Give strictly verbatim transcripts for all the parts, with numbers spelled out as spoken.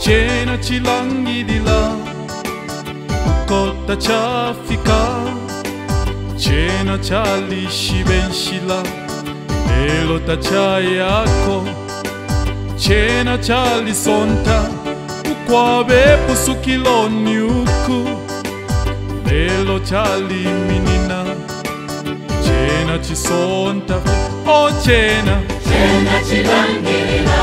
chena chilangilila ukota chafika chena chalishibenshila lelo tacha yako chena chalisonta ukwabe pusukiloni uku lelo chaliminina chena chisonta o chena chena chilangilila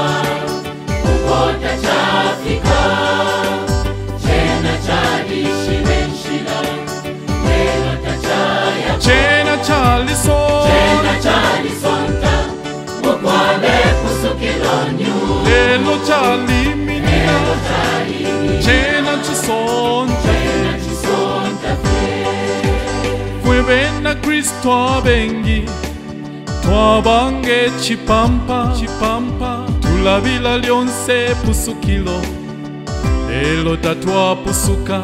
ukota chafika chena chalishibenshila lelo tachaya chena chalisonta chena chalisonta ukwabe pusukiloni uku lelo chaliminina lelo chaliminina chena chisonta chena chisonta kwevena Kristo abengi twabange chipampa chipampa tulabila lyonse pusukilo lelo tatwapusuka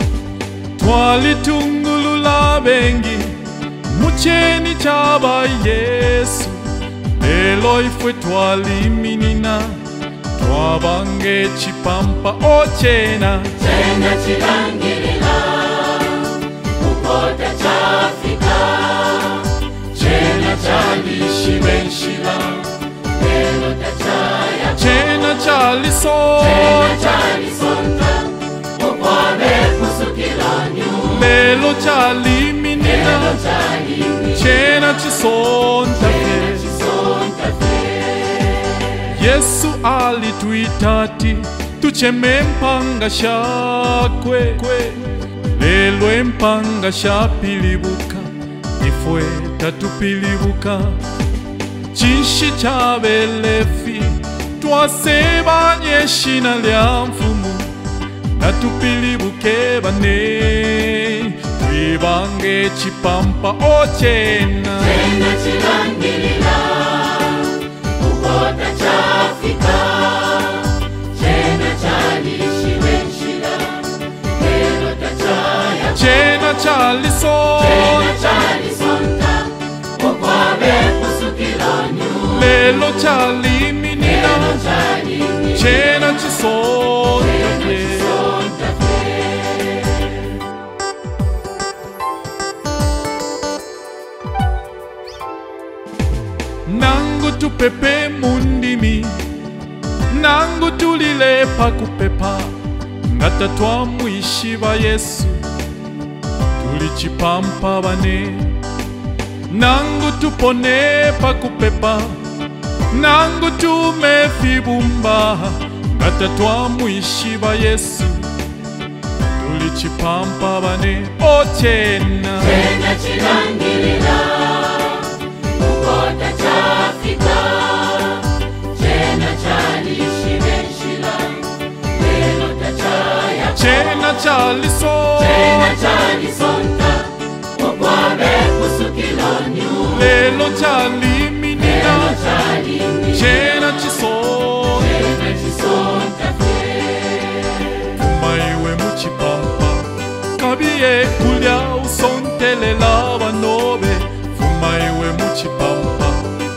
twalitungulula bengi mucheni chaba Yesu lelo ifwe twaliminina twabange chipampa o chena chena chilangilila ukota chafika chena chalishibenshila lelo tachaya chena chalisonta chena chalisonta ukwabe pusukiloni uku lelo chaliminina lelo chaliminina chena chisonta chena chisonta Yesu alituitati tucheme mpanga shakwe lelo empanga shapilibuka ifwe tatupilibuka chinshi chabelefi twasebanye shina lya mfumu natupilibuke bane twibange chipampa o chena chena chilangilila ukota chafika chena chalishibenshila lelo tachaya chena chalisonta chena chalisonta ukwabe pusukiloni uku lelo chaliminina lelo chaliminina chena chisonta chena chisonta nangu tupepe mundimi nangu tulile pakupepa ngata twamwishiba Yesu tulichipampa bane nangu tupone pakupepa nangu tumefibumba ngata twamwishiba Yesu tulichipampa bane o chena chena chilangilila ukota chafika chena chalishibenshila lelo tachaya chena chalisonta chena chalisonta ukwabe pusukiloni uku lelo chaliminina lelo chaliminina chena chisonta chena chisonta maiwe muchipampa kabiye kulya usontelela banobe fumaiwe muchipampa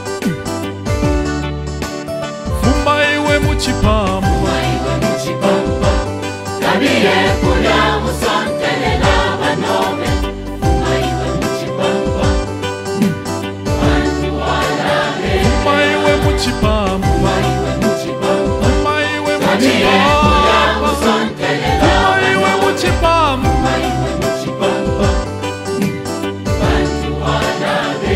fumaiwe muchipampa maiwe muchipampa kabiye kulya usontelela banobe maiwe muchipampa bantu walahe fumaiwe muchipampa maiwe muchipampa fumaiwe kabiye kulya muchipampa usontelela fumaiwe muchipampa maiwe muchipampa bantu walahe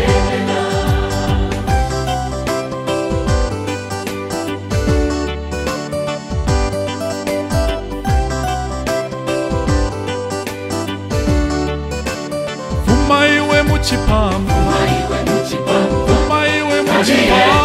fumaiwe muchipampa maiwe muchipampa fumaiwe kabiye muchipampa